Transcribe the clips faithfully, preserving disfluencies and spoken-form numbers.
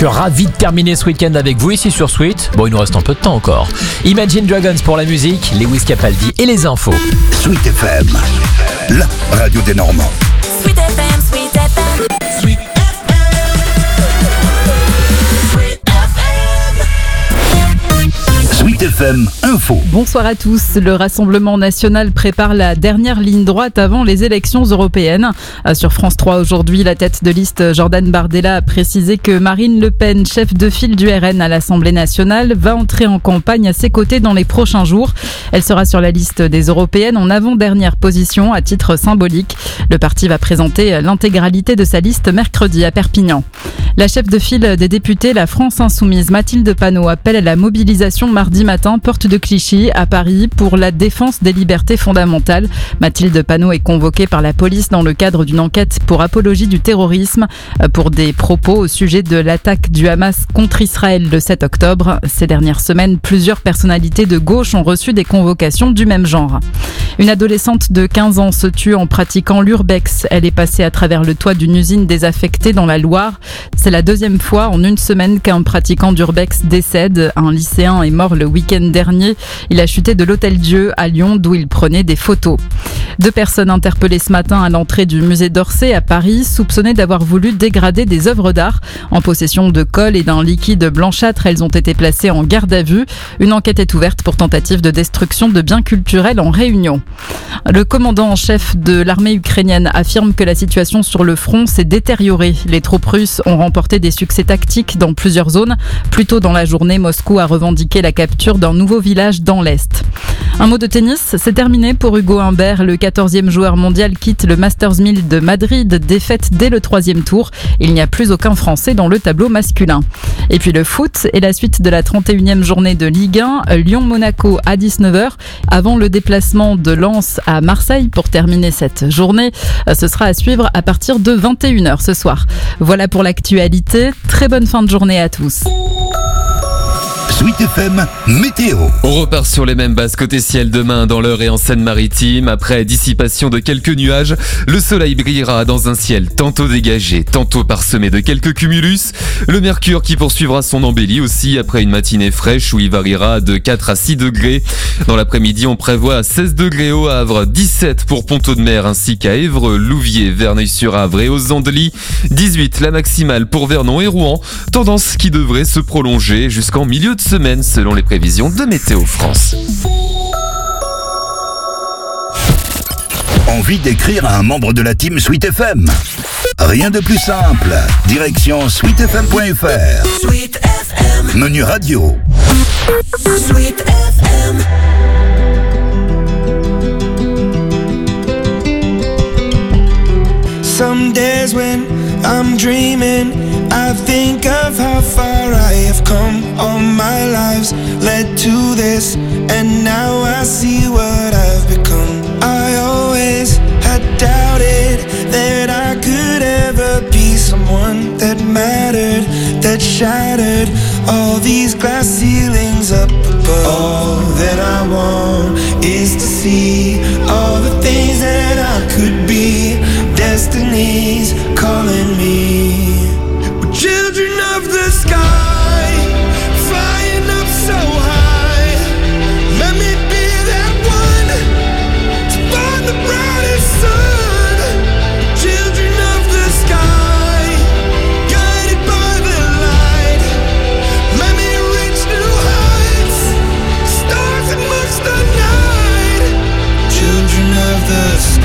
suis ravi de terminer ce week-end avec vous ici sur Sweet. Bon, il nous reste un peu de temps encore. Imagine Dragons pour la musique, Lewis Capaldi et les infos. Sweet F M, la radio des Normands. Sweet F M, Sweet F M, Sweet F M, Sweet F M. Sweet F M Info. Bonsoir à tous. Le Rassemblement national prépare la dernière ligne droite avant les élections européennes. Sur France trois aujourd'hui, la tête de liste Jordan Bardella a précisé que Marine Le Pen, chef de file du R N à l'Assemblée nationale, va entrer en campagne à ses côtés dans les prochains jours. Elle sera sur la liste des européennes en avant-dernière position à titre symbolique. Le parti va présenter l'intégralité de sa liste mercredi à Perpignan. La chef de file des députés, la France Insoumise, Mathilde Panot, appelle à la mobilisation mardi matin, porte de Clichy, à Paris, pour la défense des libertés fondamentales. Mathilde Panot est convoquée par la police dans le cadre d'une enquête pour apologie du terrorisme pour des propos au sujet de l'attaque du Hamas contre Israël le sept octobre. Ces dernières semaines, plusieurs personnalités de gauche ont reçu des convocations du même genre. Une adolescente de quinze ans se tue en pratiquant l'urbex. Elle est passée à travers le toit d'une usine désaffectée dans la Loire. C'est la deuxième fois en une semaine qu'un pratiquant d'urbex décède. Un lycéen est mort le week-end dernier. Il a chuté de l'Hôtel Dieu à Lyon, d'où il prenait des photos. Deux personnes interpellées ce matin à l'entrée du musée d'Orsay à Paris, soupçonnées d'avoir voulu dégrader des œuvres d'art. En possession de colle et d'un liquide blanchâtre, elles ont été placées en garde à vue. Une enquête est ouverte pour tentative de destruction de biens culturels en Réunion. Le commandant en chef de l'armée ukrainienne affirme que la situation sur le front s'est détériorée. Les troupes russes ont remporté des succès tactiques dans plusieurs zones. Plus tôt dans la journée, Moscou a revendiqué la capture d'un nouveau village dans l'Est. Un mot de tennis, c'est terminé pour Hugo Humbert. Le quatorzième joueur mondial quitte le Masters mille de Madrid, défaite dès le troisième tour. Il n'y a plus aucun Français dans le tableau masculin. Et puis le foot et la suite de la trente et unième journée de Ligue un, Lyon-Monaco à dix-neuf heures. Avant le déplacement de Lens à Marseille pour terminer cette journée, ce sera à suivre à partir de vingt et une heures ce soir. Voilà pour l'actualité. Très bonne fin de journée à tous. Sweet F M Météo. On repart sur les mêmes bases côté ciel demain dans l'Eure et en Seine-Maritime. Après dissipation de quelques nuages, le soleil brillera dans un ciel tantôt dégagé, tantôt parsemé de quelques cumulus. Le mercure qui poursuivra son embellie aussi après une matinée fraîche où il variera de quatre à six degrés. Dans l'après-midi, on prévoit seize degrés au Havre, dix-sept pour Pont-Audemer ainsi qu'à Évreux, Louviers, Verneuil-sur-Avre et aux Andelys. dix-huit la maximale pour Vernon et Rouen. Tendance qui devrait se prolonger jusqu'en milieu de semaine selon les prévisions de Météo France. Envie d'écrire à un membre de la team Sweet F M? Rien de plus simple. Direction sweet f m point f r. Sweet F M, Menu radio. Sweet F M. Some days when I'm dreaming, I think of how far I have come. All my lives led to this, and now I see what I've become. I always had doubted that I could ever be someone that mattered, that shattered all these glass ceilings up above. All that I want is to see all the things that I could be. Destiny's calling me. We're children of the sky, flying up so high. Let me be that one to find the brightest sun. Children of the sky, guided by the light. Let me reach new heights, stars amongst the night. Children of the sky.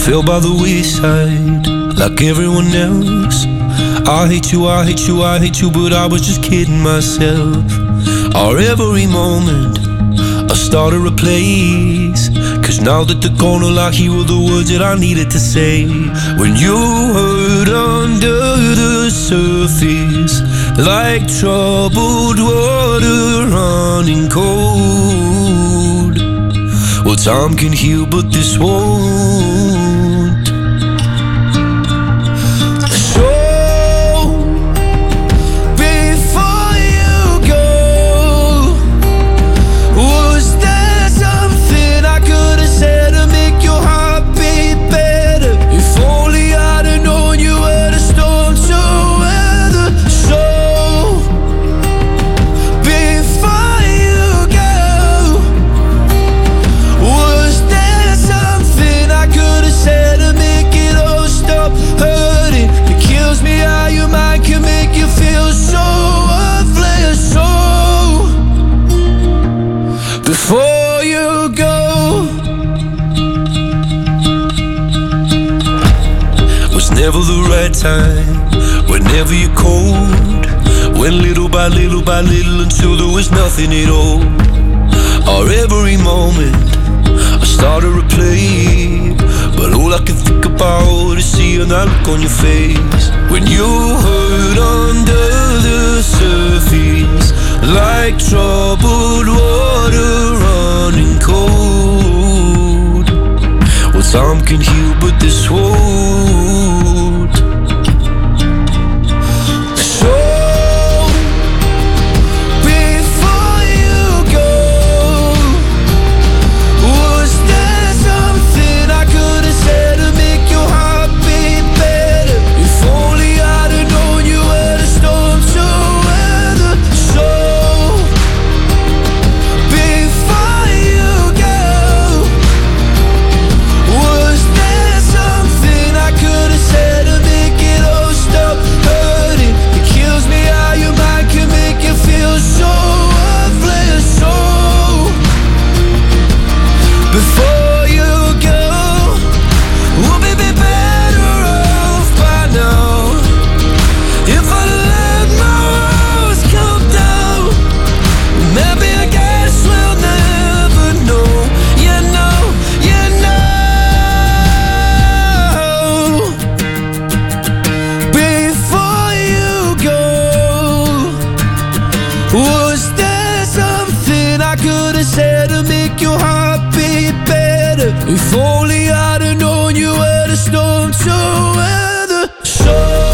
fell by the wayside like everyone else. I hate you, I hate you, I hate you, but I was just kidding myself. Our every moment I started a place, cause now that they're gone, all I hear were the words that I needed to say. When you hurt under the surface, like troubled water running cold. Well, time can heal, but this won't. So, before you go, was there something I could have said to make your heart beat better? If only I'd have known you were the storm to weather. So, before you go, was there something I could have said to make it all stop hurting? It kills me how your mind can make you feel so worthless. So, before you go, was never the right time, whenever you're cold. Went little by little by little until there was nothing at all. Our every moment I started to play, but all I can think about is seeing that look on your face. When you hurt under the surface, like troubled water running cold. Well, time can heal, but this won't. So, before you go, was there something I could have said to make your heart beat better? If only I'd have known you were the storm to weather. So, before you go, was there something I could have said to make it all stop hurting? It kills me how your mind can make you feel so worthless. So, before you go, would we be better off by now? If I let my walls come down, maybe I guess we'll never know. You know, you know. Before you go, was there something I could have said to make your heart beat better? If only I'd have known you were the storm to weather. So,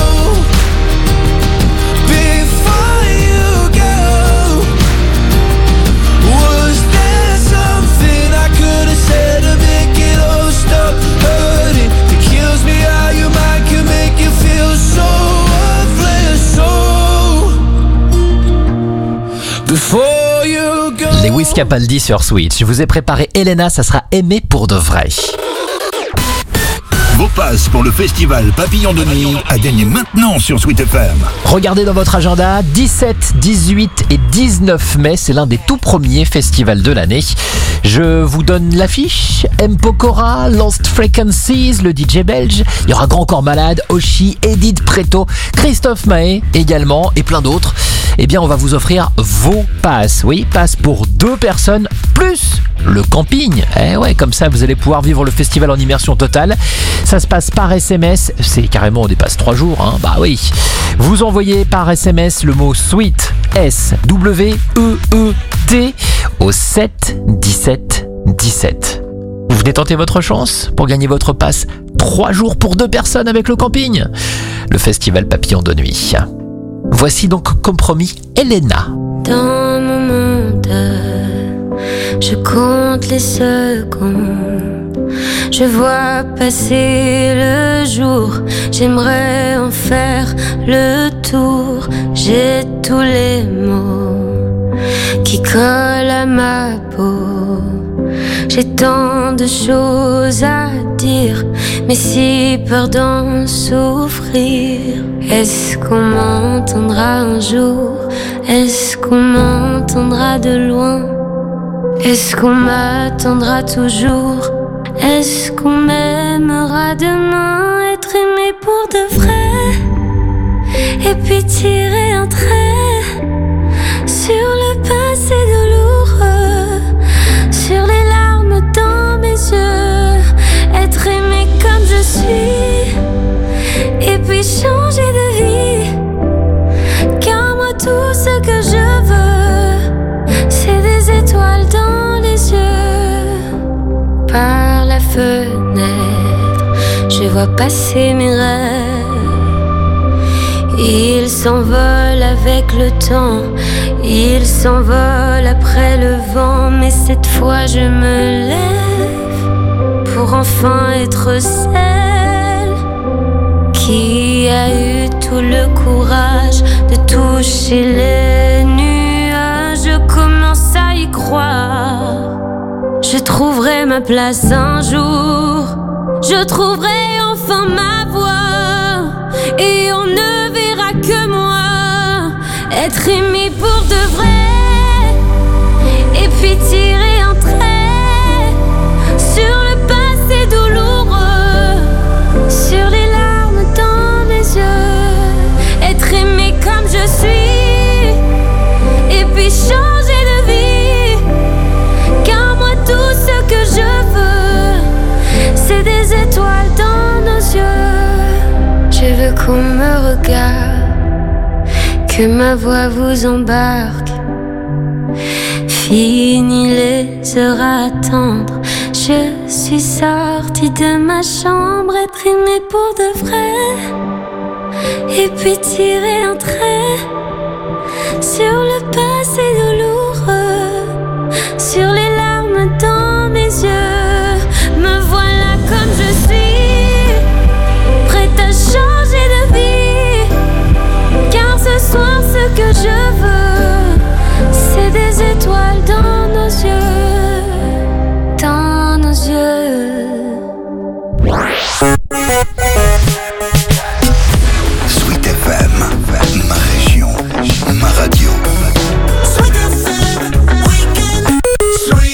before you go, was there something I could have said to make it all stop hurting? It kills me how your mind can make you feel so worthless. So, before you go. Lewis Capaldi sur Switch. Je vous ai préparé Elena, ça sera aimé pour de vrai. Vos passes pour le festival Papillon de Nuit à gagner maintenant sur Sweet F M. Regardez dans votre agenda, dix-sept, dix-huit et dix-neuf mai, c'est l'un des tout premiers festivals de l'année. Je vous donne l'affiche. M. Pokora, Lost Frequencies, le D J belge. Il y aura Grand Corps Malade, Oshi, Edith Preto, Christophe Mahé également et plein d'autres. Eh bien, on va vous offrir vos passes. Oui, passes pour deux personnes plus le camping. Eh ouais, comme ça, vous allez pouvoir vivre le festival en immersion totale. Ça se passe par S M S. C'est carrément, on dépasse trois jours. Hein. Bah oui. Vous envoyez par S M S le mot Sweet, S W E E T, au sept dix-sept dix-sept. Vous venez tenter votre chance pour gagner votre passe trois jours pour deux personnes avec le camping. Le festival Papillon de Nuit. Voici donc comme promis Elena. Dans mon monde, je compte les secondes. Je vois passer le jour. J'aimerais en faire le tour. J'ai tous les mots qui collent à ma peau. J'ai tant de choses à dire, mais si peur d'en souffrir. Est-ce qu'on m'entendra un jour? Est-ce qu'on m'entendra de loin? Est-ce qu'on m'attendra toujours? Est-ce qu'on m'aimera demain? Être aimé pour de vrai, et puis tirer un trait sur le passé douloureux, sur les larmes dans mes yeux. Être aimé comme je suis, et puis changer de vie. Car moi tout ce que je veux, c'est des étoiles dans les yeux. Par la fenêtre, je vois passer mes rêves. Ils s'envolent avec le temps, ils s'envolent après le vent. Mais cette fois je me lève pour enfin être celle qui a eu tout le courage de toucher les nuages. Je commence à y croire. Je trouverai ma place un jour. Je trouverai enfin ma voie. Et on ne verra que moi. Être aimé pour de vrai. Et puis tirer un trait sur le passé douloureux, sur les larmes dans mes yeux. Être aimé comme je suis, et puis changer de vie. Car moi tout ce que je veux, c'est des étoiles dans nos yeux. Je veux qu'on me regarde, que ma voix vous embarque. Fini les heures à attendre, je suis sortie de ma chambre. Être aimée pour de vrai, et puis tirer un trait sur le passé douloureux, sur les larmes dans mes yeux. Me voilà comme je suis, prête à changer de vie. Car ce soir ce que je veux, c'est des étoiles dans nos yeux, dans nos yeux. Sweet F M, ma région, ma radio. Sweet F M, weekend. Sweet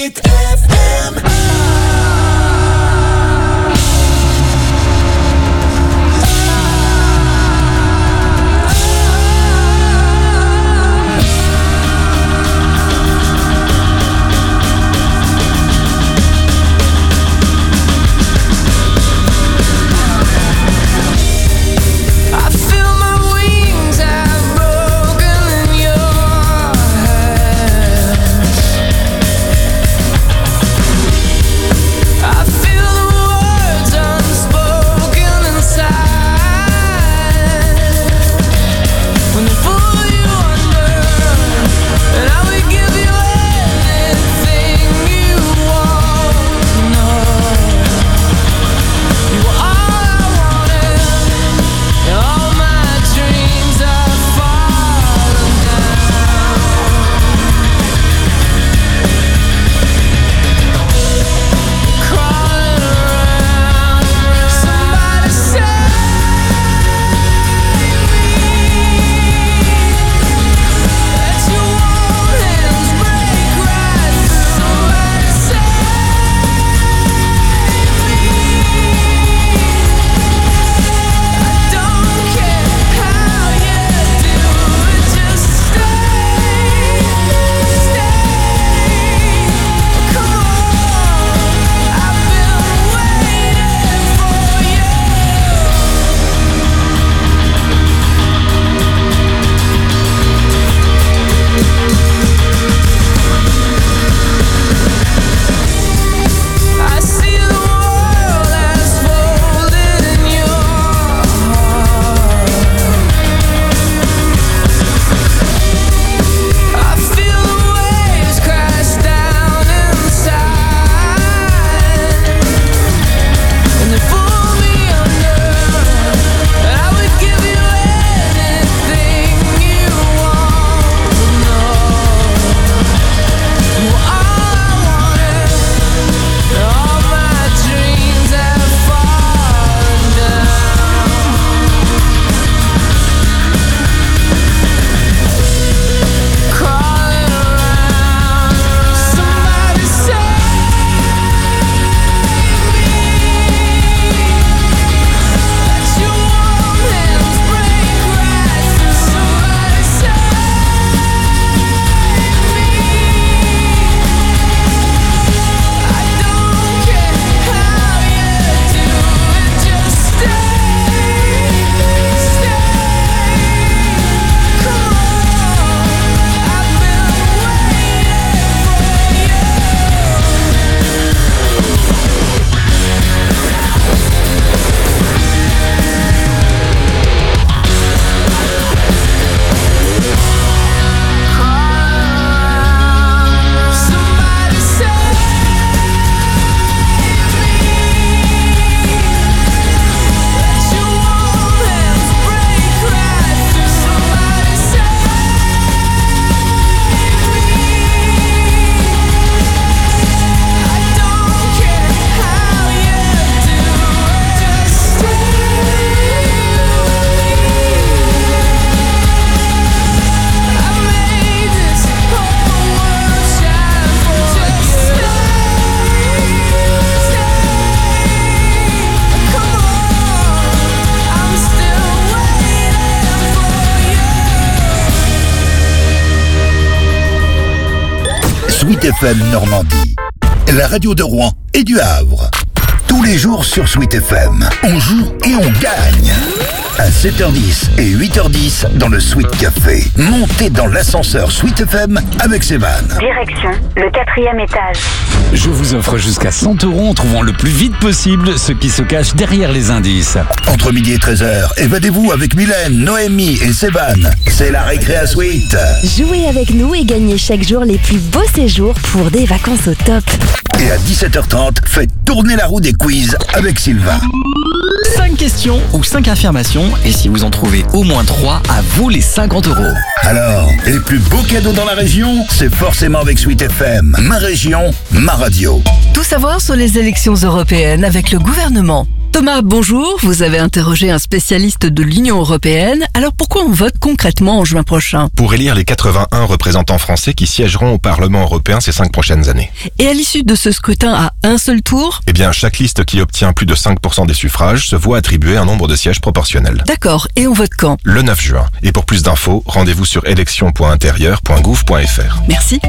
Sweet F M Normandie, la radio de Rouen et du Havre. Tous les jours sur Sweet F M, on joue et on gagne. À sept heures dix et huit heures dix dans le Sweet Café. Montez dans l'ascenseur Sweet F M avec Sévan. Direction le quatrième étage. Je vous offre jusqu'à cent euros en trouvant le plus vite possible ce qui se cache derrière les indices. Entre midi et treize heures, évadez-vous avec Mylène, Noémie et Sévan. C'est la récré à Sweet. Jouez avec nous et gagnez chaque jour les plus beaux séjours pour des vacances au top. Et à dix-sept heures trente, faites tourner la roue des quiz avec Sylvain. cinq questions ou cinq affirmations, et si vous en trouvez au moins trois, à vous les cinquante euros. Alors, les plus beaux cadeaux dans la région, c'est forcément avec Sweet F M. Ma région, ma radio. Tout savoir sur les élections européennes avec le gouvernement. Thomas, bonjour. Vous avez interrogé un spécialiste de l'Union européenne. Alors pourquoi on vote concrètement en juin prochain? Pour élire les quatre-vingt-un représentants français qui siégeront au Parlement européen ces cinq prochaines années. Et à l'issue de ce scrutin à un seul tour? Eh bien, chaque liste qui obtient plus de cinq pour cent des suffrages se voit attribuer un nombre de sièges proportionnel. D'accord. Et on vote quand? Le neuf juin. Et pour plus d'infos, rendez-vous sur élections point intérieur point gouv point f r. Merci.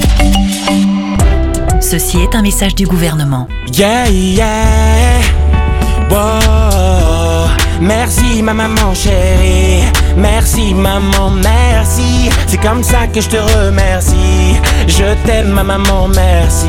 Ceci est un message du gouvernement. Yeah, yeah. Wow. Merci ma maman chérie. Merci maman, merci. C'est comme ça que je te remercie. Je t'aime ma maman, merci.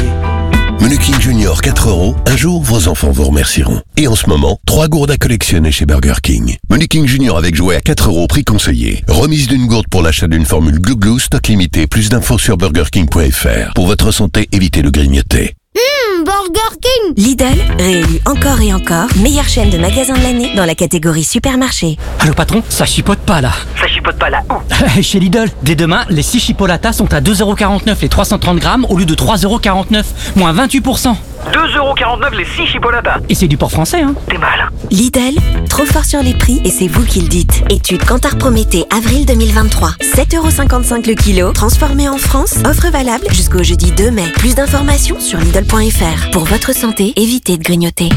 Menu King Junior quatre euros, un jour vos enfants vous remercieront. Et en ce moment, trois gourdes à collectionner chez Burger King. Menu King Junior avec jouet à quatre euros, prix conseillé. Remise d'une gourde pour l'achat d'une formule Glou Glou, stock limité. Plus d'infos sur burger king point f r. Pour votre santé, évitez de grignoter. Mmh, Burger King! Lidl, réélu encore et encore, meilleure chaîne de magasins de l'année dans la catégorie supermarché. Allô patron, ça chipote pas là. Ça chipote pas là où? Chez Lidl, dès demain, les six chipolatas sont à deux euros quarante-neuf les trois cent trente grammes au lieu de trois euros quarante-neuf, moins vingt-huit pour cent. deux euros quarante-neuf les six chipolatas. Et c'est du porc français, hein. T'es mal. Lidl, trop fort sur les prix et c'est vous qui le dites. Étude Kantar Prométhée, avril deux mille vingt-trois. sept euros cinquante-cinq le kilo, transformé en France. Offre valable jusqu'au jeudi deux mai. Plus d'informations sur Lidl point f r. Pour votre santé, évitez de grignoter.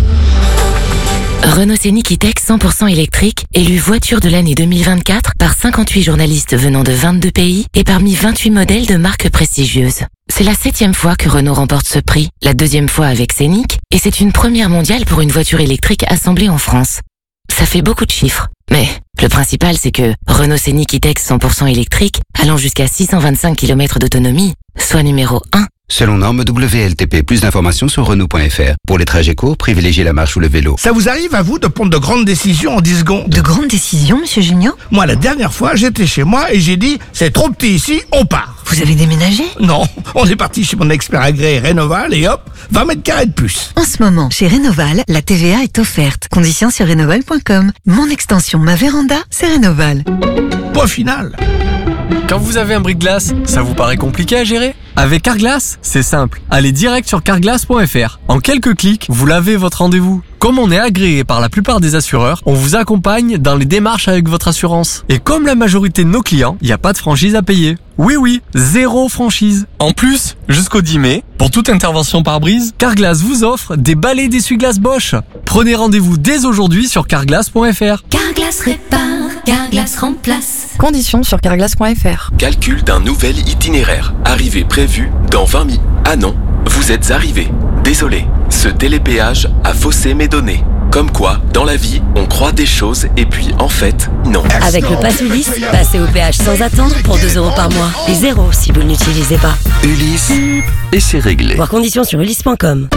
Renault Scénic E-Tech cent pour cent électrique, élu voiture de l'année deux mille vingt-quatre par cinquante-huit journalistes venant de vingt-deux pays et parmi vingt-huit modèles de marques prestigieuses. C'est la septième fois que Renault remporte ce prix, la deuxième fois avec Scénic, et c'est une première mondiale pour une voiture électrique assemblée en France. Ça fait beaucoup de chiffres, mais le principal c'est que Renault Scénic E-Tech cent pour cent électrique, allant jusqu'à six cent vingt-cinq kilomètres d'autonomie, soit numéro un. Selon norme W L T P, plus d'informations sur Renault point f r. Pour les trajets courts, privilégiez la marche ou le vélo. Ça vous arrive à vous de prendre de grandes décisions en dix secondes? De grandes décisions, monsieur Junio? Moi, la dernière fois, j'étais chez moi et j'ai dit, c'est trop petit ici, on part. Vous avez déménagé? Non, on est parti chez mon expert agréé Rénoval et hop, vingt mètres carrés de plus. En ce moment, chez Rénoval, la T V A est offerte. Conditions sur rénoval point com. Mon extension Ma Véranda, c'est Rénoval. Point final. Quand vous avez un bris-de-glace, ça vous paraît compliqué à gérer? Avec Carglass, c'est simple. Allez direct sur carglass point f r. En quelques clics, vous lavez votre rendez-vous. Comme on est agréé par la plupart des assureurs, on vous accompagne dans les démarches avec votre assurance. Et comme la majorité de nos clients, il n'y a pas de franchise à payer. Oui oui, zéro franchise. En plus, jusqu'au dix mai, pour toute intervention par brise, Carglass vous offre des balais d'essuie-glace Bosch. Prenez rendez-vous dès aujourd'hui sur carglass point f r. Carglass répare, Carglass remplace. Conditions sur carglass point f r. Calcul d'un nouvel itinéraire. Arrivée prévue dans vingt minutes. Ah non, vous êtes arrivé. Désolé, ce télépéage a faussé mes données. Comme quoi, dans la vie, on croit des choses et puis en fait, non. Avec le Pass Ulysse, passez au péage sans attendre pour deux euros par mois. Et zéro si vous ne l'utilisez pas. Ulysse, et c'est réglé. Voir conditions sur ulysse point com.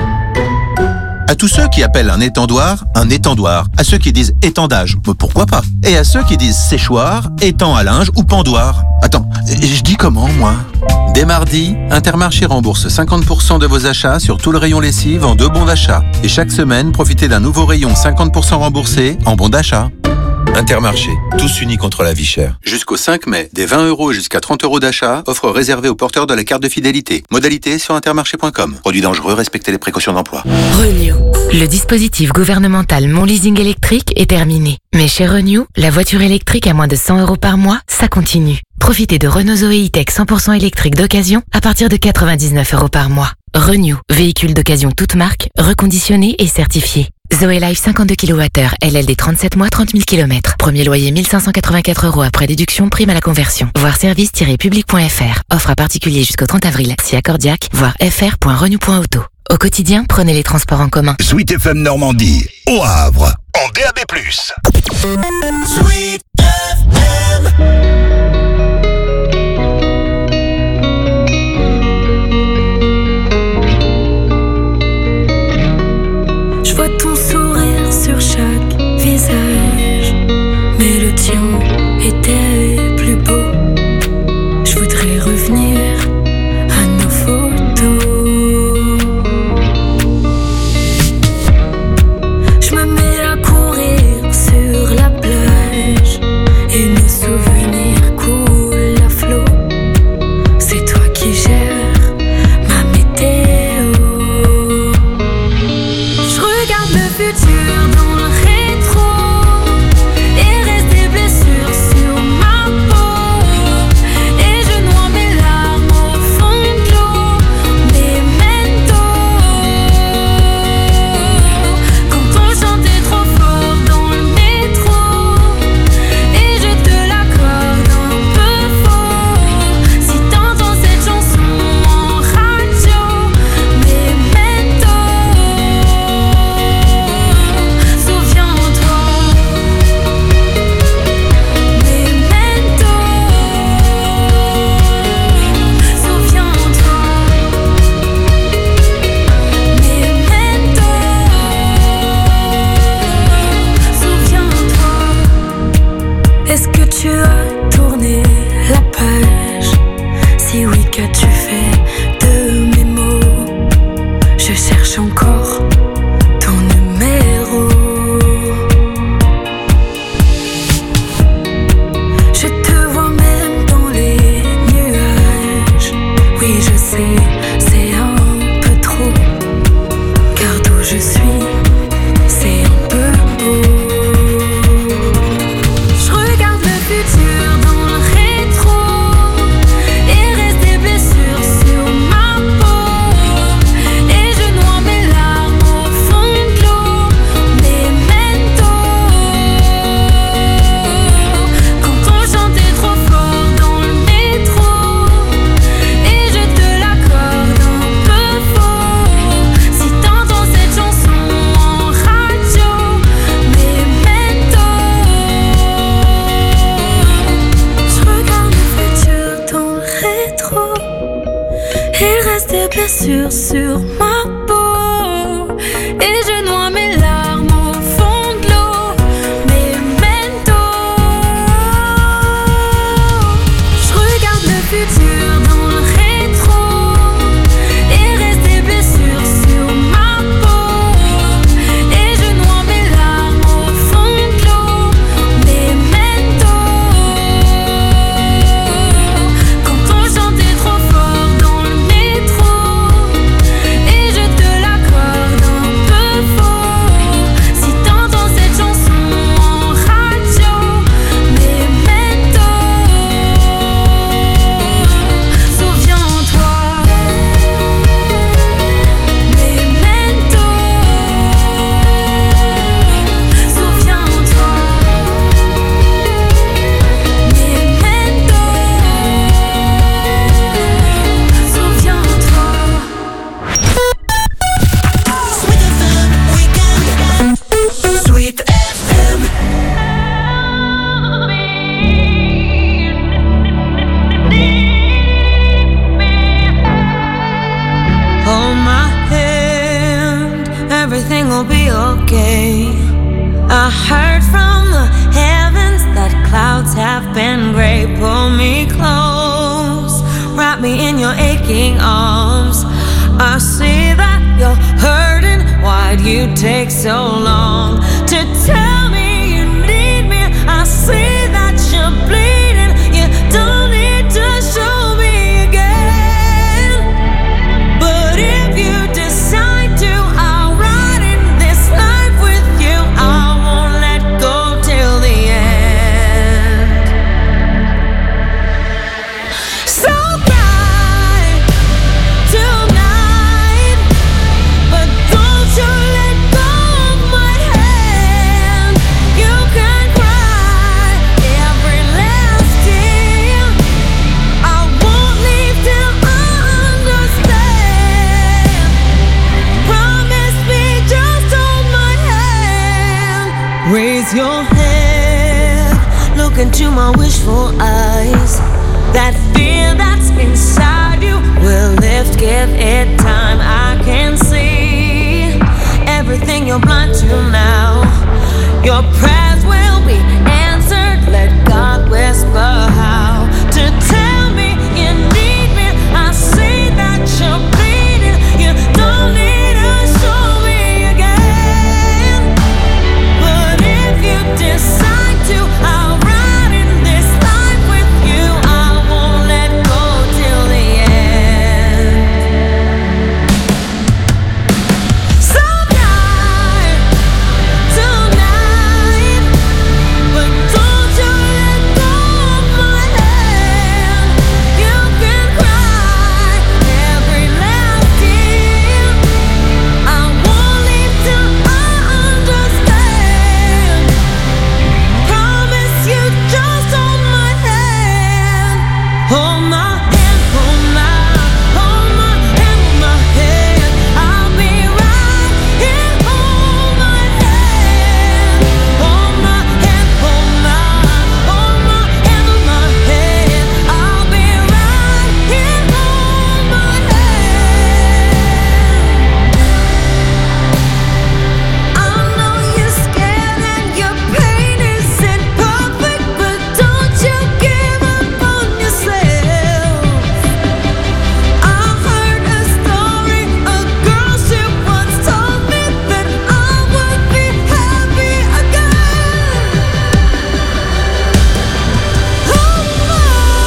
À tous ceux qui appellent un étendoir, un étendoir. À ceux qui disent étendage, pourquoi pas. Et à ceux qui disent séchoir, étang à linge ou pendoir. Attends, je dis comment, moi? Dès mardi, Intermarché rembourse cinquante pour cent de vos achats sur tout le rayon lessive en deux bons d'achat. Et chaque semaine, profitez d'un nouveau rayon cinquante pour cent remboursé en bons d'achat. Intermarché, tous unis contre la vie chère. Jusqu'au cinq mai, des vingt euros jusqu'à trente euros d'achat, offre réservée aux porteurs de la carte de fidélité. Modalité sur intermarché point com. Produit dangereux, respectez les précautions d'emploi. Renew. Le dispositif gouvernemental Mon Leasing électrique est terminé. Mais chez Renew, la voiture électrique à moins de cent euros par mois, ça continue. Profitez de Renault Zoé E-Tech cent pour cent électrique d'occasion à partir de quatre-vingt-dix-neuf euros par mois. Renew, véhicule d'occasion toute marque, reconditionné et certifié. Zoé Life cinquante-deux kilowattheures, L L D trente-sept mois, trente mille kilomètres. Premier loyer mille cinq cent quatre-vingt-quatre euros après déduction, prime à la conversion. Voir service tiret public point f r. Offre à particulier jusqu'au trente avril. Si accordiaque, voir f r point renew point auto. Au quotidien, prenez les transports en commun. Sweet F M Normandie, au Havre, en D A B plus. Sweet F M. Je vois ton sourire sur chaque visage, mais le tien était plus beau. Je voudrais revenir à nos photos. Je me mets à courir sur la plage et nos souvenirs coulent à flot. C'est toi qui gères ma météo. Je regarde le futur dans le rétro et reste des blessures sur ma peau. Et je noie mes larmes au fond de l'eau. Memento. Quand on chantait trop fort dans le métro et je te l'accorde un peu faux. Si t'entends cette chanson en radio, Memento. Souviens-toi, Memento. Souviens-toi, Memento. Souviens-toi. Est-ce que tu as tourné la page? Si oui, qu'as-tu fait de mes mots? Je cherche encore ton numéro. Je te vois même dans les nuages. Oui, je sais, c'est un peu trop. Car d'où je suis, c'est un peu beau. Je regarde le futur dans le rétro et reste des blessures sur ma peau. Et je noie mes larmes au fond de l'eau. Memento. Quand on chantait trop fort dans le métro et je te l'accorde un peu faux. Si t'entends cette chanson en radio, Memento. Je regarde le futur dans le rétro et reste des blessures sur ma peau. Et je noie mes larmes au fond de l'eau. Memento. Je regarde le futur dans le rétro et reste des blessures sur ma peau. Et je noie mes larmes au fond de l'eau. Memento. Quand on chantait trop fort dans le métro et je te l'accorde un peu faux. Si t'entends cette chanson en radio, Memento. Souviens-toi, Memento. Souviens-toi, Memento. Souviens-toi. Sweet F M. Hold my hand, everything will be okay. I heard from the heavens that clouds have been gray. Pull me close, wrap me in your aching arms. I see that you're hurting. Why'd you take so long to tell me you need me? I see that you're bleeding. You don't need to show me again. But if you decide to, I'll ride in this life with you. I won't let go till the end. So cry tonight, but don't you let go of my Raise your head, look into my wishful eyes. That fear that's inside you will lift, give it time. I can see everything you're blind to now. Your prayers will be answered. Let God whisper how to tell me you need me. I see that you're bleeding. You don't need to show me again. But if you decide to, I'll ride in this life with you. I won't let go till the end. So tonight, tonight, but don't you let go of my hand. You can cry every last tear. I won't leave till I understand. Promise you just hold my hand. Hold my hand, hold my, hold my hand, hold my hand. I'll be right here. Hold my hand, hold my hand, hold my, hold my hand, hold my hand. I'll be right here. Hold my hand. I know you're scared and your pain isn't perfect, but don't you give up on yourself. I heard a story, a girl she once told me that I would be happy again. Hold my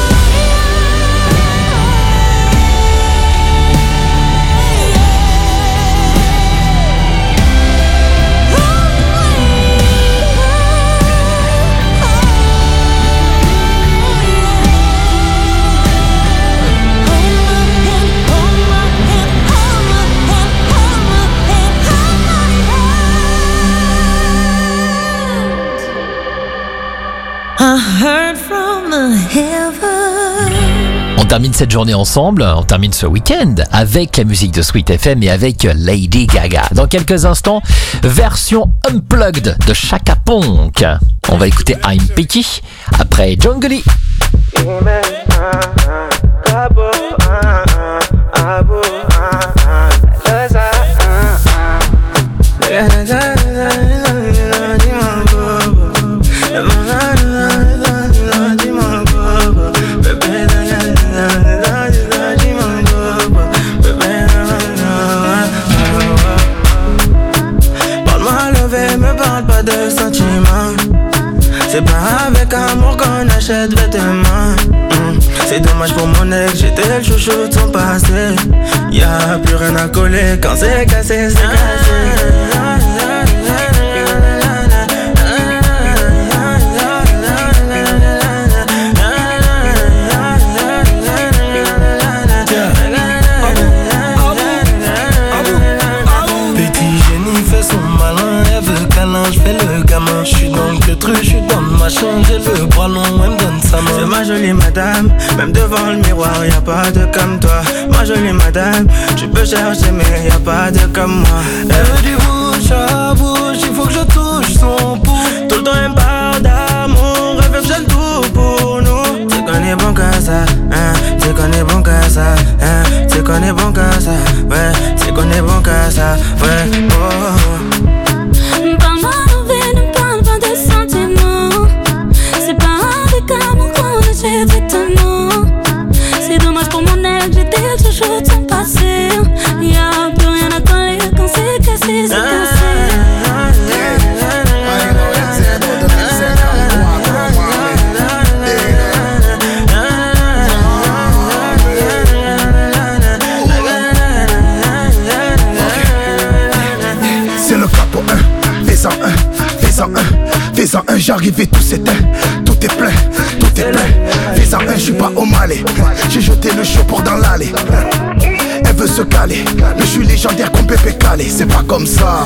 I heard from the heaven. On termine cette journée ensemble, on termine ce week-end avec la musique de Sweet F M et avec Lady Gaga. Dans quelques instants, version unplugged de Chaka Ponk. On va écouter I'm Picky après Jungly. Parle-moi levé, me parle pas de sentiments. C'est pas avec amour qu'on achète vêtements. Mm. C'est dommage pour mon ex, j'étais le chouchou de son passé. Y'a plus rien à coller, quand c'est cassé, c'est cassé. Je fais le gamin, je suis dans le truc, je suis dans ma chambre, j'ai le bras long, elle me donne sa main. C'est ma jolie madame, même devant le miroir, y'a pas de comme toi. Ma jolie madame, tu peux chercher mais y'a pas de comme moi. Elle veut du bouche à bouche, il faut que je touche son pouls. Tout le temps elle me parle d'amour, elle veut que j'aime tout pour nous. Tu connais bon que ça, hein, tu connais bon que ça, hein, tu connais bon que ça, ouais, tu connais bon que ça, ouais, oh. Parle-moi envers, ne parle pas de sentiments. C'est pas avec amour qu'on achète vêtements. C'est dommage pour mon ex, j'étais le chouchou de son passé. Y'a plus rien à coller, quand c'est cassé, c'est cassé. C'est le capo un, fais-en un, fais-en un, fais-en un, j'arrive et tout s'éteint. Tout est plein, tout est plein. Fais-en un, j'suis pas au Malais. J'ai jeté le chaud pour dans l'allée. Elle veut se caler, mais j'suis légendaire comme Pépé Calé. C'est pas comme ça.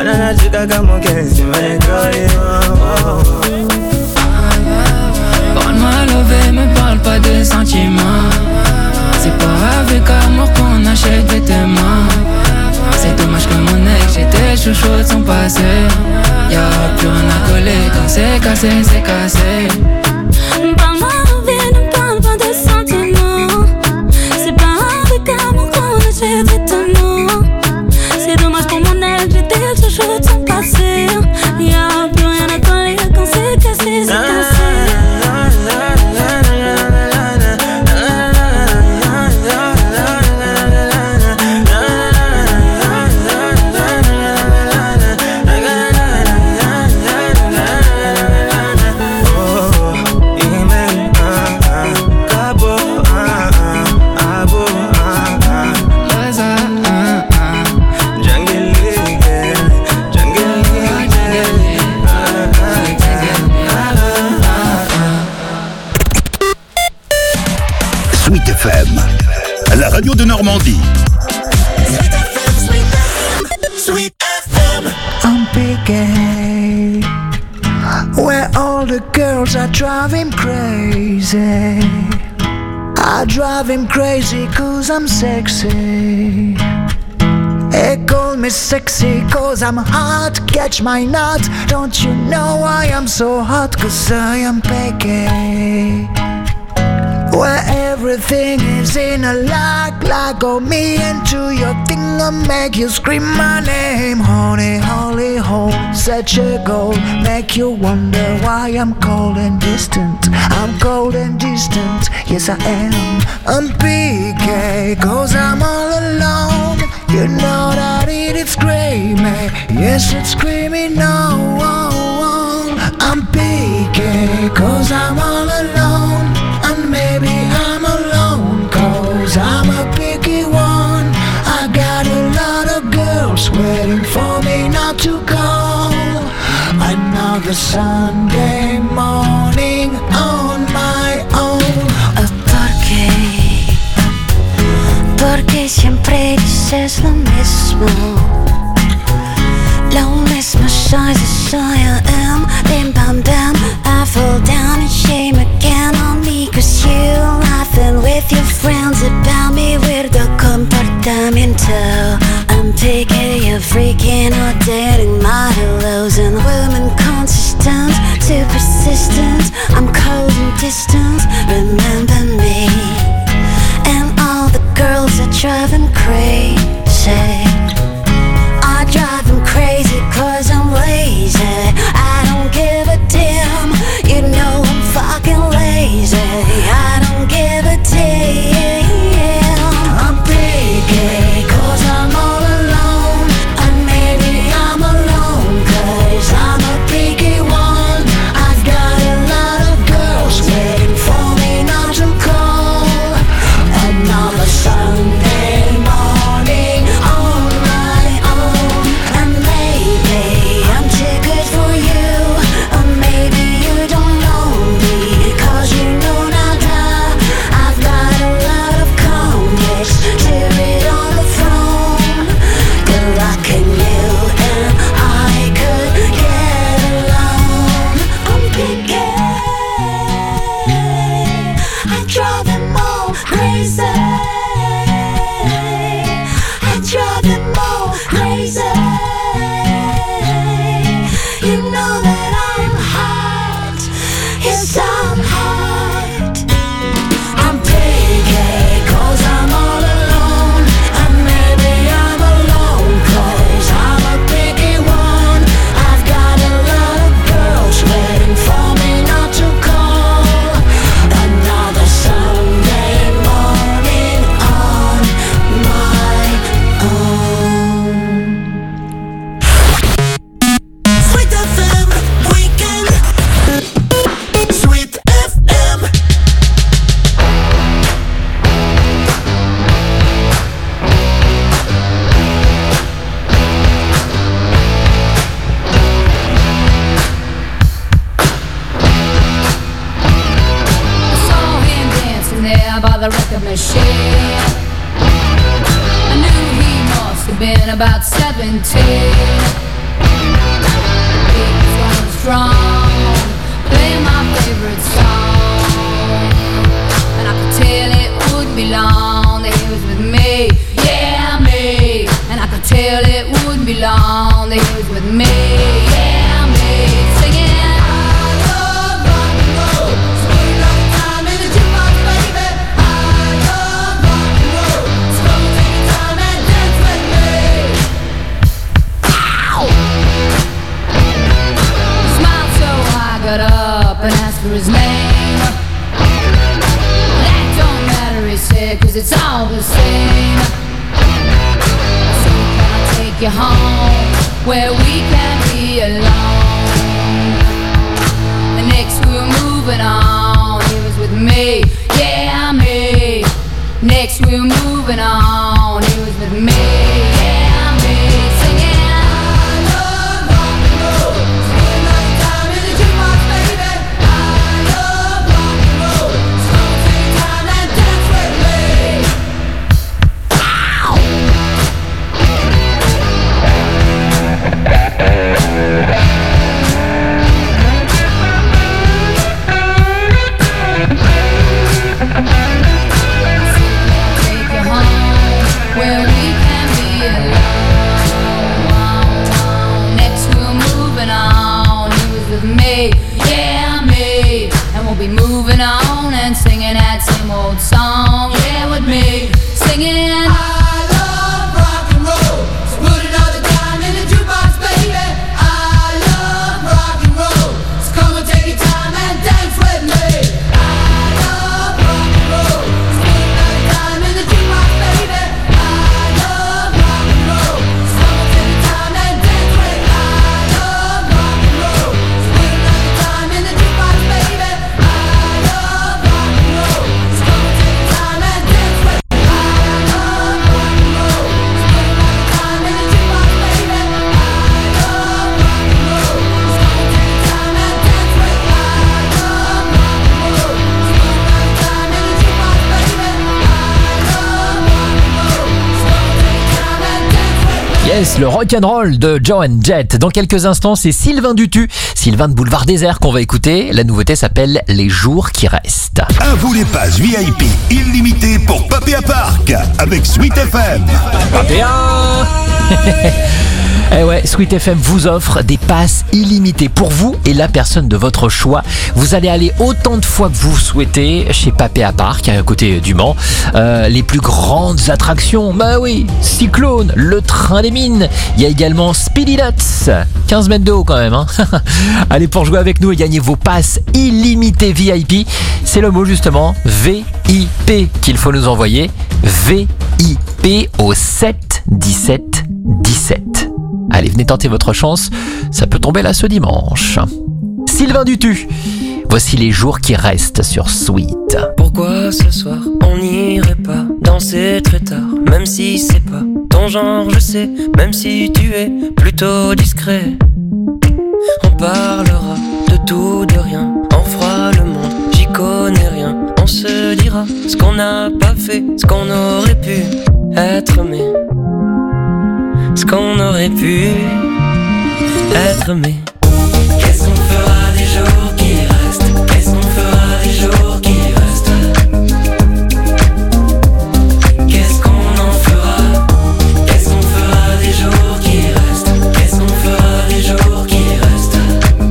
Con m'a lové, me parle pas de sentiments. C'est pas avec amour qu'on achète des vêtements. C'est dommage que mon ex, j'étais chouchou de son passé. Y'a plus rien à coller, quand c'est cassé, c'est cassé. Parle-moi de vie, ne parle pas de sentiments. C'est pas avec amour qu'on achète des vêtements. C'est dommage pour mon ex, j'étais chouchou de son passé. Y'a plus rien à coller, quand c'est cassé, c'est cassé. Sweet F M, la radio de Normandie. Sweet F M. I'm Piqué, where all the girls are driving crazy. I drive him crazy cause I'm sexy. They call me sexy cause I'm hot. Catch my nut. Don't you know I am so hot? Cause I am Piqué, where everything is in a lock. Like go me into your thing and make you scream my name. Honey, holy hole, such a goal. Make you wonder why I'm cold and distant. I'm cold and distant, yes I am. I'm P K, cause I'm all alone. You know that it is screaming, yes it's screaming no. I'm P K, cause I'm all alone. And maybe I'm alone, cause I'm a picky one. I got a lot of girls waiting for me not to call. Another Sunday morning on my own. ¿Por qué? Porque siempre dices lo mismo. Lo mismo soy, soy I am. Bim bam bam, I fall down in shame again on me. Cause you laughing with your friends about me. Weirdo comportamiento. I'm taking you freaking out, dating my hellos. And women consistent, too persistent. I'm cold and distant, remember me. And all the girls are driving crazy. I drive them crazy cause I'm lazy. I don't give a damn, you know I'm fucking lazy. I don't give a damn. I'm picky cause I'm all alone. And maybe I'm alone cause I'm a picky one. I've got a lot of girls waiting for me not to call. Another Sunday morning on my own. And maybe I'm too good for you, or maybe you don't know me, cause you know nada. I've got a lot of comics to read on the phone. Good luck in you and I could get along. I'm picky, I drive them all crazy. I drive them all crazy. You know that I'm hot, yes I'm hot. I'm picky cause I'm all alone. And maybe I'm alone cause I'm a picky one. I've got a lot of girls waiting for me not to call. Another Sunday morning on my own. Sweet F M Weekend. Sweet F M. Saw him dancing there by the record machine. I knew he must have been about seventeen. The beat was going strong, playing my favorite song. you home where we can be alone. And next we're moving on. He was with me, yeah, me. Next we're moving on. He was with me, yeah, me. Singing. Moving on and singing that same old song, yeah, with me, singing. I love rock and roll, so put another dime in the jukebox, baby. I love rock and roll, so come and take your time and dance with me. I love rock and roll, so put another dime in the jukebox, baby. I love rock and roll, so come and take your time and dance with me. I love rock and roll, so put another dime in the jukebox, baby. Yes, le rock'n'roll de Joan Jett. Dans quelques instants, c'est Sylvain Dutu, Sylvain de Boulevard Désert qu'on va écouter. La nouveauté s'appelle Les jours qui restent. À vous les passes V I P illimitées pour Papéa Park avec Sweet F M. Papéa. Eh ouais, Sweet F M vous offre des passes illimitées pour vous et la personne de votre choix. Vous allez aller autant de fois que vous souhaitez chez Papéa Park, à côté du Mans. Euh, les plus grandes attractions, bah oui, Cyclone, le train des mines. Il y a également Speedy Nuts, quinze mètres de haut quand même. Hein. Allez, pour jouer avec nous et gagner vos passes illimitées V I P, c'est le mot justement V I P qu'il faut nous envoyer. V I P au sept dix-sept dix-sept. Allez, venez tenter votre chance, ça peut tomber là ce dimanche. Sylvain Dutu, voici les jours qui restent sur Sweet. Pourquoi ce soir on n'irait pas danser très tard, même si c'est pas ton genre, je sais, même si tu es plutôt discret. On parlera de tout, de rien, on fera le monde, j'y connais rien. On se dira ce qu'on n'a pas fait, ce qu'on aurait pu être, mais ce qu'on aurait pu être, mais qu'est-ce qu'on fera des jours qui restent? Qu'est-ce qu'on fera des jours qui restent? Qu'est-ce qu'on en fera? Qu'est-ce qu'on fera des jours qui restent? Qu'est-ce qu'on fera des jours qui restent?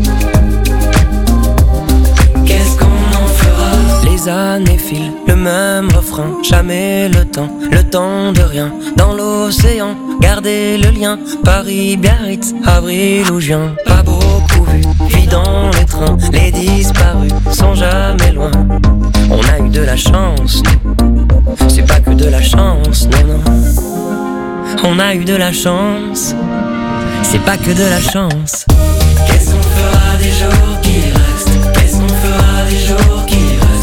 Qu'est-ce qu'on en fera? Les années filent, le même refrain, jamais le temps, le temps de rien. Dans l'océan, gardez le lien, Paris, Biarritz, avril ou juin. Pas beaucoup vu, vie dans les trains, les disparus sont jamais loin. On a eu de la chance, c'est pas que de la chance, non, non. On a eu de la chance, c'est pas que de la chance. Qu'est-ce qu'on fera des jours qui restent? Qu'est-ce qu'on fera des jours qui restent?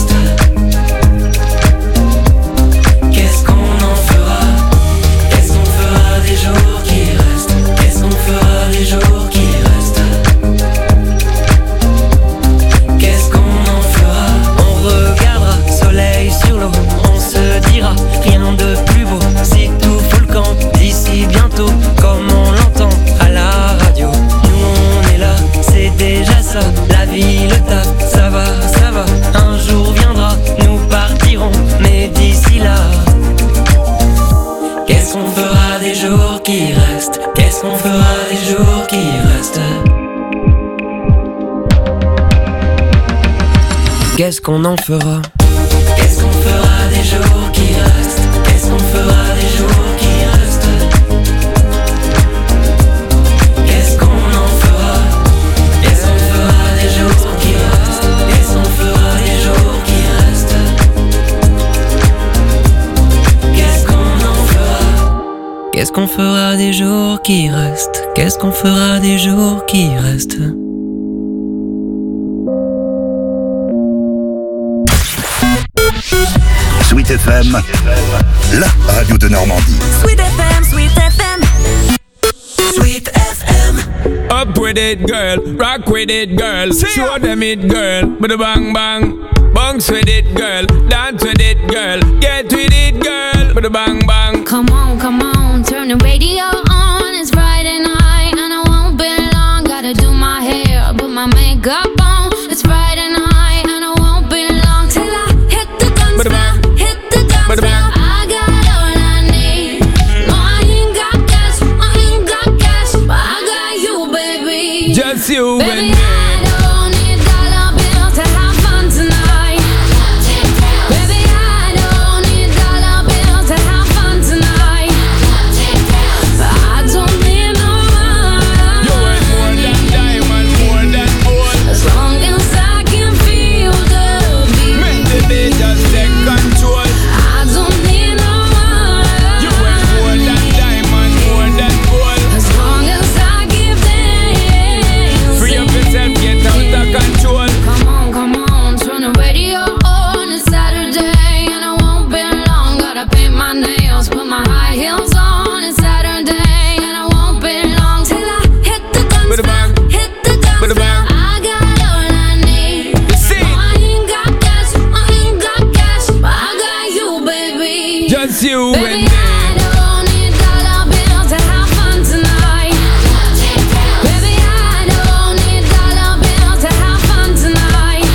Qu'est-ce qu'on en fera? Qu'est-ce qu'on fera des jours qui restent? Qu'est-ce qu'on fera des jours qui restent? Qu'est-ce qu'on en fera? On regardera soleil sur l'eau, on se dira rien de plus beau. Si tout fout le camp d'ici bientôt, comme on l'entend à la radio. Nous on est là, c'est déjà ça. La vie, le taf, ça va, ça va. Un jour viendra, nous partirons, mais d'ici là, qu'est-ce qu'on fera des jours qui restent? Qu'est-ce qu'on fera des jours qui restent? Qu'est-ce qu'on en fera? Qu'est-ce qu'on fera des jours qui restent? Qu'est-ce qu'on fera des jours qui restent? Qu'est-ce qu'on en fera? Qu'est-ce qu'on fera des jours qui restent? Qu'est-ce qu'on fera des jours qui restent? Qu'est-ce qu'on en fera? Qu'est-ce qu'on fera des jours qui restent? Qu'est-ce qu'on fera des jours qui restent? Sweet F M, la radio de Normandie. Sweet F M, Sweet F M. Sweet F M. Up with it, girl. Rock with it, girl. Show them it, girl. With a bang bang. Bounce with it, girl. Dance with it, girl. Get with it, girl. With a bang bang. Come on, come on. Turn the radio on. It's Friday night and I won't be long. Gotta do my hair, put my makeup on. It's Friday night and I won't be long till I hit the dance floor. Hit the dance floor. I got all I need. No, I ain't got cash. I ain't got cash, but I got you, baby. Just you baby, and me. I don't need dollar bills to have fun tonight. Baby, I don't need dollar bills to have fun tonight. I don't need no money. You ain't more than diamond, more than gold. As long as I can feel the beat. Make the beat just take control. I don't need no money. You ain't more than diamond, more than gold. As long as I give them. Free up yourself, get out of control. Come on, come on, turn the radio on. It's Saturday and I won't be long. Gotta paint my nails, put my high heels on. It's Saturday and I won't be long till I hit the dance floor. Hit the dance floor. I got all I need. No, I ain't got cash, I ain't got cash, but I got you, baby. Just you Baby, and me. I don't need dollar bills to have fun tonight. Baby, I don't need dollar bills to have fun tonight.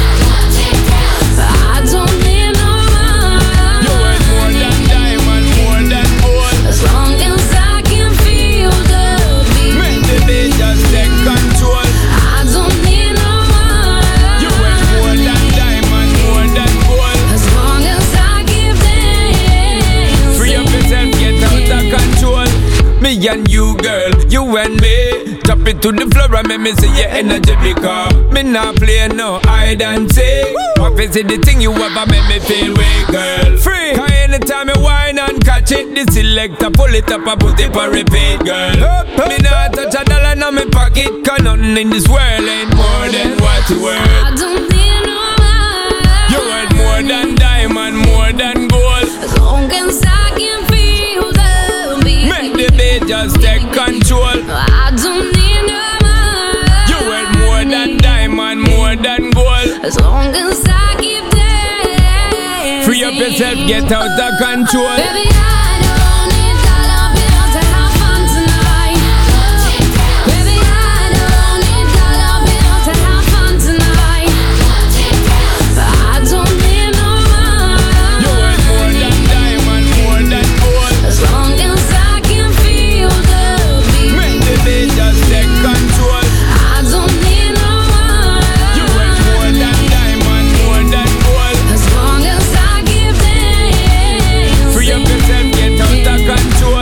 I don't need no money. You ain't more than diamond, more than gold. As long as I can feel the beat. Make the beat just take control. I don't need no money. You ain't more than diamond, more than gold. As long as I give them. Free up yourself, get out of control. Me and you, girl, you and me. Drop it to the floor and make me see your energy because me not play no hide and seek. What is it the thing you ever make me feel way, girl? Free. Cause anytime you whine and catch it, the selector pull it up and put it for repeat, girl. Me not touch a dollar in my pocket, cause nothing in this world ain't more than what you worth. I don't need no money. You worth more than diamond, more than gold. As long as I can feel the beat. Make the beat just take control. I don't need no money. You worth more than diamond, more than gold. As long as I keep dancing. Free up yourself, get out of control. Baby, I don't need dollar bills to have fun tonight. Baby, I don't need dollar bills to have fun tonight. I don't need no money. You worth more than diamond, more than gold. As long as I can feel the beat. Make the beat just take control. I don't need no money. You worth more than diamond, more than gold. As long as I give them. Free up yourself, get out of control.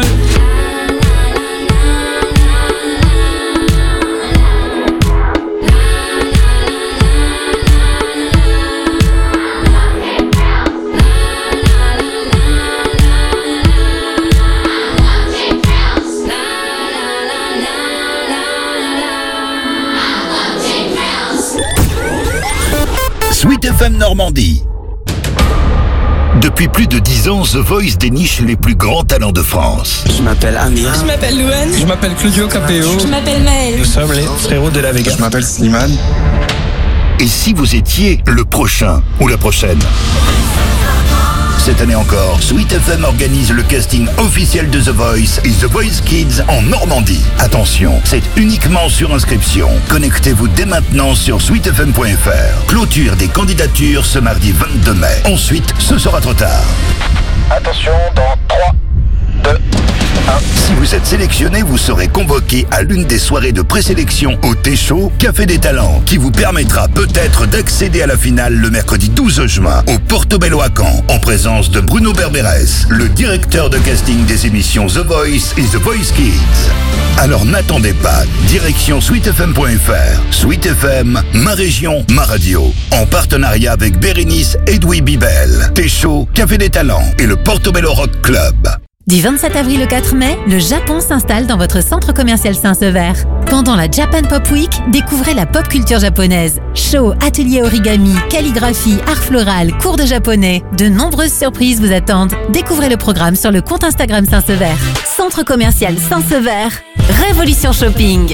Sweet F M Normandie. Depuis plus de dix ans, The Voice déniche les plus grands talents de France. Je m'appelle Amir. Je m'appelle Louane. Je m'appelle Claudio Capéo. Je m'appelle Maël. Nous sommes les frérots de la Vega. Je m'appelle Slimane. Et si vous étiez le prochain ou la prochaine? Cette année encore, Sweet F M organise le casting officiel de The Voice et The Voice Kids en Normandie. Attention, c'est uniquement sur inscription. Connectez-vous dès maintenant sur sweet f m point f r. Clôture des candidatures ce mardi vingt-deux mai. Ensuite, ce sera trop tard. Attention, dans trois, deux, un. Si vous êtes sélectionné, vous serez convoqué à l'une des soirées de présélection au T-Show Café des Talents, qui vous permettra peut-être d'accéder à la finale le mercredi douze juin au Portobello à Caen, en présence de Bruno Berberes, le directeur de casting des émissions The Voice et The Voice Kids. Alors n'attendez pas, direction sweet f m point f r. Sweet F M, ma région, ma radio. En partenariat avec Bérénice Edoui Bibel, T-Show, Café des Talents et le Portobello Rock Club. Du vingt-sept avril au quatre mai, le Japon s'installe dans votre centre commercial Saint-Sever. Pendant la Japan Pop Week, découvrez la pop culture japonaise. Show, ateliers origami, calligraphie, art floral, cours de japonais. De nombreuses surprises vous attendent. Découvrez le programme sur le compte Instagram Saint-Sever. Centre commercial Saint-Sever. Révolution Shopping.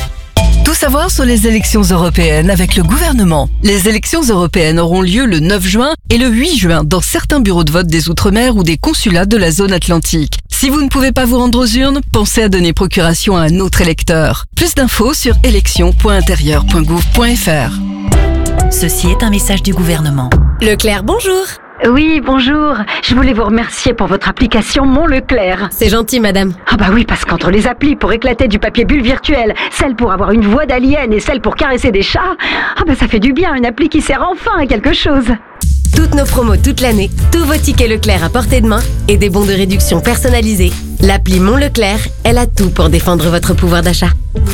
Tout savoir sur les élections européennes avec le gouvernement. Les élections européennes auront lieu le neuf juin et le huit juin dans certains bureaux de vote des Outre-mer ou des consulats de la zone atlantique. Si vous ne pouvez pas vous rendre aux urnes, pensez à donner procuration à un autre électeur. Plus d'infos sur élections point intérieur point gouv point f r. Ceci est un message du gouvernement. Leclerc, bonjour. Oui, bonjour. Je voulais vous remercier pour votre application Mon Leclerc. C'est gentil, madame. Ah bah oui, parce qu'entre les applis pour éclater du papier bulle virtuel, celle pour avoir une voix d'alien et celle pour caresser des chats, ah bah ça fait du bien, une appli qui sert enfin à quelque chose. Toutes nos promos toute l'année, tous vos tickets Leclerc à portée de main et des bons de réduction personnalisés. L'appli Mon Leclerc, elle a tout pour défendre votre pouvoir d'achat.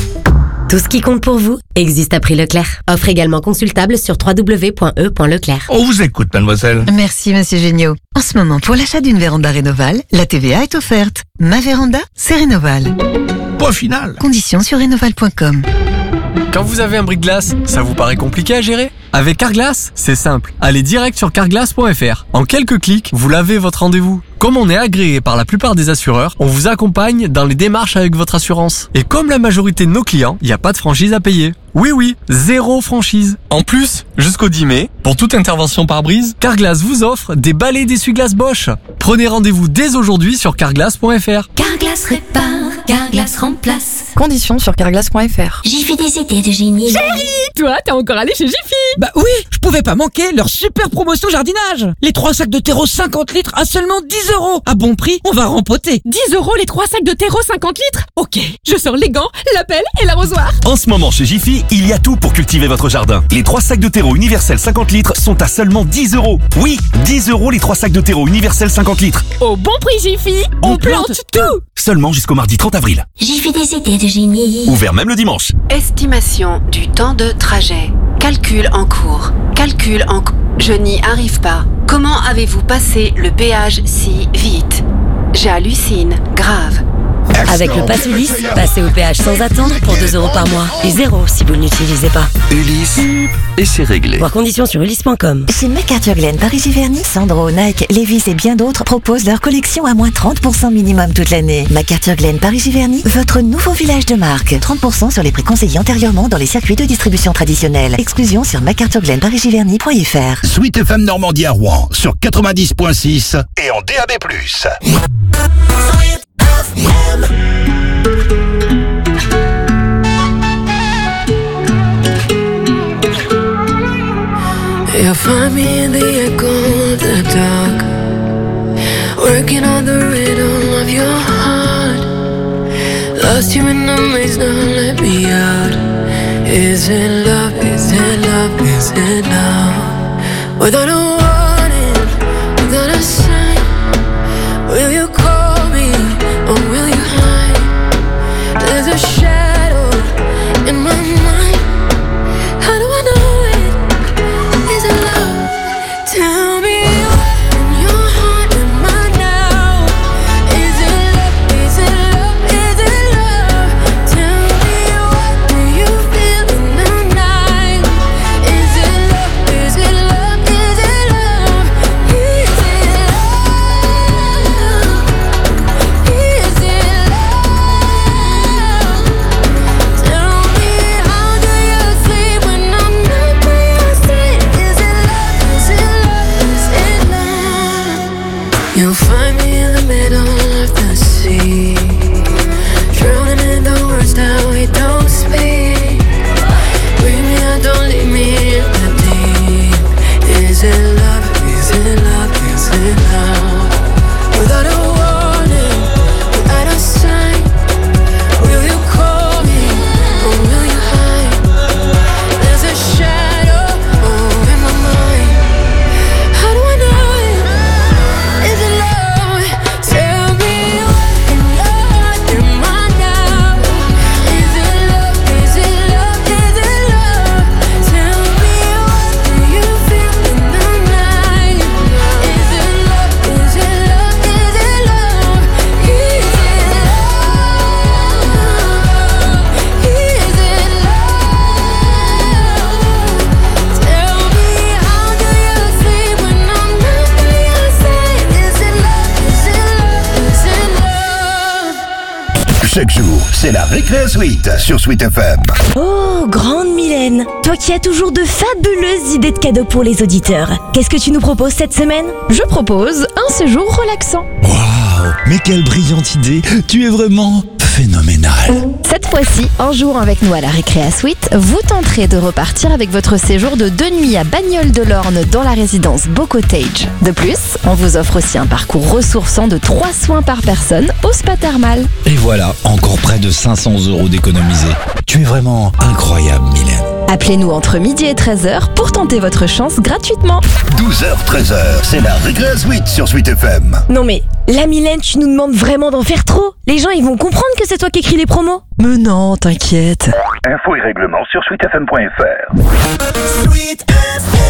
Tout ce qui compte pour vous existe à prix Leclerc. Offre également consultable sur w w w point e point leclerc. On vous écoute, mademoiselle. Merci, monsieur Géniaud. En ce moment, pour l'achat d'une véranda Rénoval, la T V A est offerte. Ma véranda, c'est Rénoval. Point final. Conditions sur rénoval point com. Quand vous avez un bris-de-glace, ça vous paraît compliqué à gérer ? Avec Carglass, c'est simple. Allez direct sur carglass point f r. En quelques clics, vous lavez votre rendez-vous. Comme on est agréé par la plupart des assureurs, on vous accompagne dans les démarches avec votre assurance. Et comme la majorité de nos clients, il n'y a pas de franchise à payer. Oui, oui, zéro franchise. En plus, jusqu'au dix mai, pour toute intervention par brise, Carglass vous offre des balais d'essuie-glace Bosch. Prenez rendez-vous dès aujourd'hui sur carglass point f r. Carglass répare, Carglass remplace. Conditions sur carglass point f r. J'ai fait des idées de génie. Chérie, toi, t'es encore allé chez Jiffy? Bah oui, je pouvais pas manquer leur super promotion jardinage. Les trois sacs de terreau cinquante litres à seulement dix euros. À bon prix, on va rempoter. dix euros les trois sacs de terreau cinquante litres? Ok, je sors les gants, la pelle et l'arrosoir. En ce moment chez Jiffy, il y a tout pour cultiver votre jardin. Les trois sacs de terreau universel cinquante litres sont à seulement dix euros. Oui, dix euros les trois sacs de terreau universel cinquante litres. Au bon prix Jiffy, on, on plante, plante tout. Seulement jusqu'au mardi trente avril. J'ai fait des idées de génie. Ouvert même le dimanche. Estimation du temps de trajet. Calcul en cours. Calcul en cours. Je n'y arrive pas. Comment avez-vous passé le péage si vite? J'hallucine. Grave. Avec le Pass Ulysse, passez au péage sans attendre pour deux euros par mois. Et zéro si vous ne l'utilisez pas. Ulysse, et c'est réglé. Voir conditions sur ulysse point com. Chez McArthurGlen Paris-Giverny, Sandro, Nike, Levi's et bien d'autres proposent leur collection à moins trente pour cent minimum toute l'année. McArthurGlen Paris-Giverny, votre nouveau village de marque. trente pour cent sur les prix conseillés antérieurement dans les circuits de distribution traditionnels. Exclusion sur mac arthur glen paris giverny point f r. Sweet F M Normandie à Rouen sur quatre-vingt-dix point six et en D A B plus. You'll find me in the echo of the dark, working on the rhythm of your heart. Lost you in the maze, now let me out. Is it love, is it love, is it love? Without a warning, without a sign, will you call me or will you hide? There's a shadow in my mind. How do I know it? Is it love? Tell me what in your heart am I now? Is it love? Is it love? Is it love? Tell me what do you feel in the night? Is it love? Is it love? Is it love? Chaque jour, c'est la Récré Suite sur Sweet F M. Oh, grande Mylène, toi qui as toujours de fabuleuses idées de cadeaux pour les auditeurs. Qu'est-ce que tu nous proposes cette semaine? Je propose un séjour relaxant. Waouh, mais quelle brillante idée. Tu es vraiment phénoménal. Cette fois-ci, en jouant avec nous à la Récréa Suite, vous tenterez de repartir avec votre séjour de deux nuits à Bagnoles-de-l'Orne dans la résidence Beau Cottage. De plus, on vous offre aussi un parcours ressourçant de trois soins par personne au spa thermal. Et voilà, encore près de cinq cents euros d'économisés. Tu es vraiment incroyable, Mylène. Appelez-nous entre midi et treize heures pour tenter votre chance gratuitement. douze heures treize heures, c'est la Récré Suite sur Sweet F M. Non mais, la Mylène, tu nous demandes vraiment d'en faire trop. Les gens, ils vont comprendre que c'est toi qui écris les promos. Mais non, t'inquiète. Infos et règlements sur sweet f m point f r. Sweet F M.